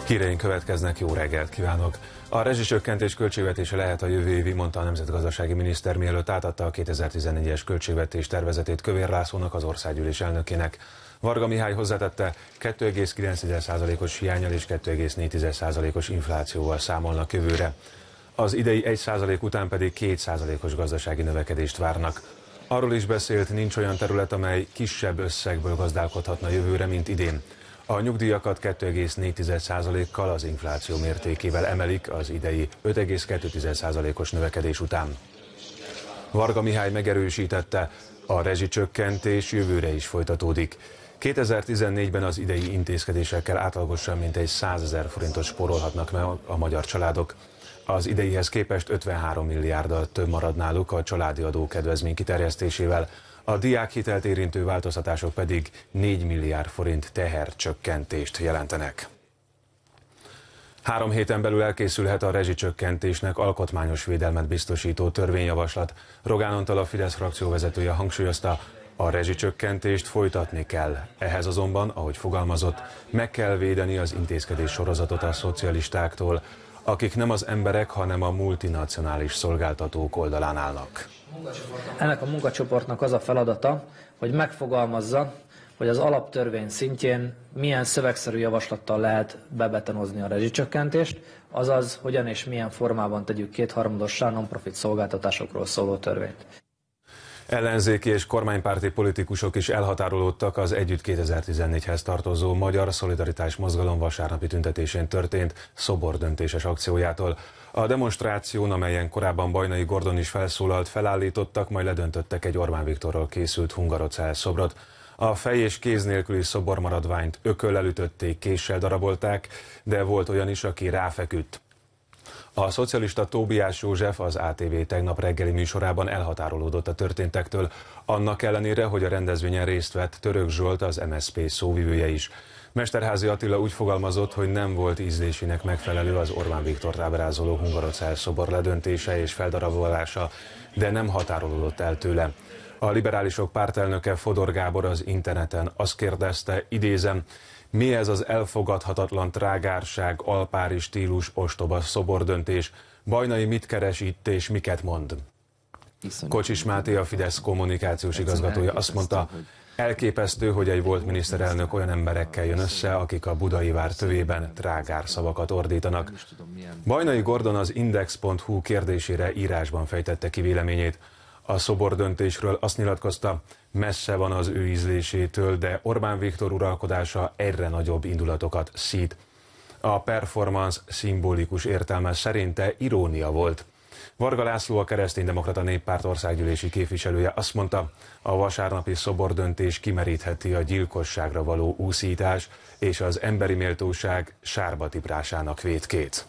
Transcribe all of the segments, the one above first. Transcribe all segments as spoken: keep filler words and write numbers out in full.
Híreink következnek, jó reggelt kívánok! A rezsicsökkentés költségvetése lehet a jövő évi, mondta a nemzetgazdasági miniszter, mielőtt átadta a kétezer-tizennégyes költségvetés tervezetét Kövér Lászlónak, az országgyűlés elnökének. Varga Mihály hozzátette, kettő egész kilenc százalékos hiánnyal és kettő egész négy százalékos inflációval számolnak jövőre. Az idei egy százalék után pedig két százalékos gazdasági növekedést várnak. Arról is beszélt, nincs olyan terület, amely kisebb összegből gazdálkodhatna jövőre, mint idén. A nyugdíjakat kettő egész négy százalékkal, az infláció mértékével emelik az idei öt egész kettő százalékos növekedés után. Varga Mihály megerősítette, a rezsicsökkentés jövőre is folytatódik. kétezer-tizennégyben az idei intézkedésekkel átlagosan mintegy százezer forintot spórolhatnak meg a magyar családok. Az ideihez képest ötvenhárom milliárddal több marad náluk a családi adó kedvezmény kiterjesztésével, a diákhitelt érintő változtatások pedig négy milliárd forint tehercsökkentést jelentenek. Három héten belül elkészülhet a rezsicsökkentésnek alkotmányos védelmet biztosító törvényjavaslat. Rogán Antal, a Fidesz frakcióvezetője hangsúlyozta, a rezsicsökkentést folytatni kell. Ehhez azonban, ahogy fogalmazott, meg kell védeni az intézkedés sorozatot a szocialistáktól, akik nem az emberek, hanem a multinacionális szolgáltatók oldalán állnak. Ennek a munkacsoportnak az a feladata, hogy megfogalmazza, hogy az alaptörvény szintjén milyen szövegszerű javaslattal lehet bebetonozni a rezsicsökkentést, azaz hogyan és milyen formában tegyük kétharmadossá non-profit szolgáltatásokról szóló törvényt. Ellenzéki és kormánypárti politikusok is elhatárolódtak az Együtt kétezer-tizennégyhez tartozó Magyar Szolidaritás Mozgalom vasárnapi tüntetésén történt szobordöntéses akciójától. A demonstráción, amelyen korábban Bajnai Gordon is felszólalt, felállítottak, majd ledöntöttek egy Orbán Viktorról készült hungarocell szobrot. A fej és kéz nélküli szobormaradványt ököllel ütötték, késsel darabolták, de volt olyan is, aki ráfeküdt. A szocialista Tóbiás József az á té vé tegnap reggeli műsorában elhatárolódott a történtektől, annak ellenére, hogy a rendezvényen részt vett Török Zsolt, az em es zé pé szóvivője is. Mesterházy Attila úgy fogalmazott, hogy nem volt ízlésének megfelelő az Orbán Viktort ábrázoló hungarocell szobor ledöntése és feldarabolása, de nem határolódott el tőle. A liberálisok pártelnöke Fodor Gábor az interneten azt kérdezte, idézem, mi ez az elfogadhatatlan trágárság, alpári stílus, ostoba szobordöntés? Bajnai mit keres itt és miket mond? Kocsis Máté, a Fidesz kommunikációs igazgatója azt mondta, elképesztő, hogy egy volt miniszterelnök olyan emberekkel jön össze, akik a Budai Vár tövében trágár szavakat ordítanak. Bajnai Gordon az index pont hu kérdésére írásban fejtette ki véleményét. A szobordöntésről azt nyilatkozta, messze van az ő ízlésétől, de Orbán Viktor uralkodása egyre nagyobb indulatokat szít. A performance szimbolikus értelme szerinte irónia volt. Varga László, a Kereszténydemokrata Néppárt országgyűlési képviselője azt mondta, a vasárnapi szobordöntés kimerítheti a gyilkosságra való úszítás és az emberi méltóság sárba tiprásának vétkét.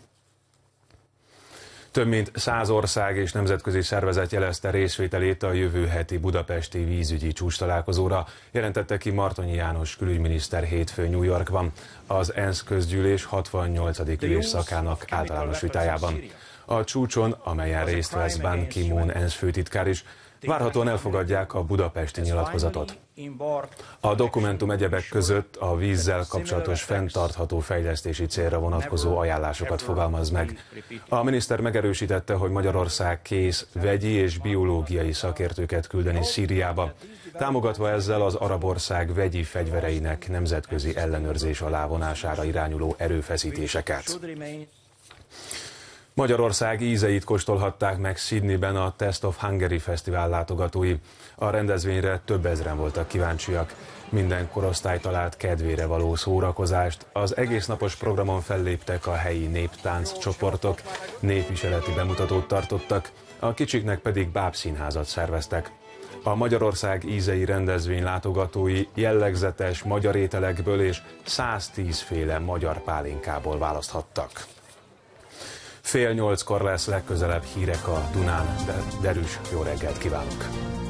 Több mint száz ország és nemzetközi szervezet jelezte részvételét a jövő heti budapesti vízügyi csúcstalálkozóra, jelentette ki Martonyi János külügyminiszter hétfőn New Yorkban, az ENSZ közgyűlés hatvannyolcadik ülésszakának általános vitájában. A csúcson, amelyen részt vesz Ban Ki-moon ENSZ főtitkár is, várhatóan elfogadják a budapesti nyilatkozatot. A dokumentum egyebek között a vízzel kapcsolatos fenntartható fejlesztési célra vonatkozó ajánlásokat fogalmaz meg. A miniszter megerősítette, hogy Magyarország kész vegyi és biológiai szakértőket küldeni Szíriába, támogatva ezzel az arab ország vegyi fegyvereinek nemzetközi ellenőrzés alá vonására irányuló erőfeszítéseket. Magyarország ízeit kóstolhatták meg Sydneyben a Taste of Hungary Fesztivál látogatói. A rendezvényre több ezren voltak kíváncsiak. Minden korosztály talált kedvére való szórakozást. Az egésznapos programon felléptek a helyi néptánc csoportok, népviseleti bemutatót tartottak, a kicsiknek pedig bábszínházat szerveztek. A Magyarország ízei rendezvény látogatói jellegzetes magyar ételekből és száztíz féle magyar pálinkából választhattak. Fél nyolckor lesz legközelebb hírek a Dunán, de derűs jó reggelt kívánok!